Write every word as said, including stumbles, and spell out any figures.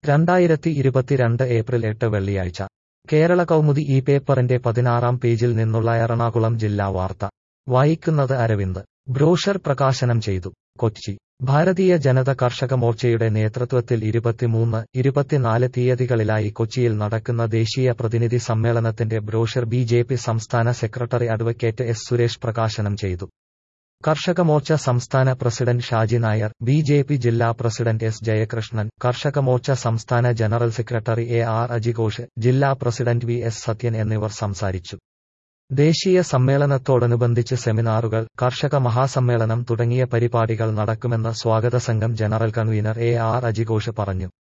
രണ്ടായിരത്തി ഇരുപത്തിരണ്ട് ഏപ്രിൽ എട്ട് വെള്ളിയാഴ്ച കേരള കൗമുദി ഈ പേപ്പറിന്റെ പതിനാറാം പേജിൽ നിന്നുള്ള എറണാകുളം ജില്ലാ വാർത്ത വായിക്കുന്നത് അരവിന്ദ്. ബ്രോഷർ പ്രകാശനം ചെയ്തു. കൊച്ചി ഭാരതീയ ജനത കർഷക മോർച്ചയുടെ നേതൃത്വത്തിൽ ഇരുപത്തിമൂന്ന്, ഇരുപത്തിനാല് തീയതികളിലായി കൊച്ചിയിൽ നടക്കുന്ന ദേശീയ പ്രതിനിധി സമ്മേളനത്തിന്റെ ബ്രോഷർ ബി ജെ പി സംസ്ഥാന സെക്രട്ടറി അഡ്വക്കേറ്റ് എസ് സുരേഷ് പ്രകാശനം ചെയ്തു. കർഷക മോർച്ച സംസ്ഥാന president Shaji Nair, B J P ജില്ലാ പ്രസിഡന്റ് എസ് ജയകൃഷ്ണൻ, കർഷക മോർച്ച സംസ്ഥാന ജനറൽ സെക്രട്ടറി എ ആർ അജിഘോഷ്, ജില്ലാ പ്രസിഡന്റ് വി എസ് സത്യൻ എന്നിവർ സംസാരിച്ചു. ദേശീയ സമ്മേളനത്തോടനുബന്ധിച്ച് സെമിനാറുകൾ, കർഷക മഹാസമ്മേളനം തുടങ്ങിയ പരിപാടികൾ നടക്കുമെന്ന് സ്വാഗത സംഘം ജനറൽ കൺവീനർ എ ആർ അജിഘോഷ് പറഞ്ഞു.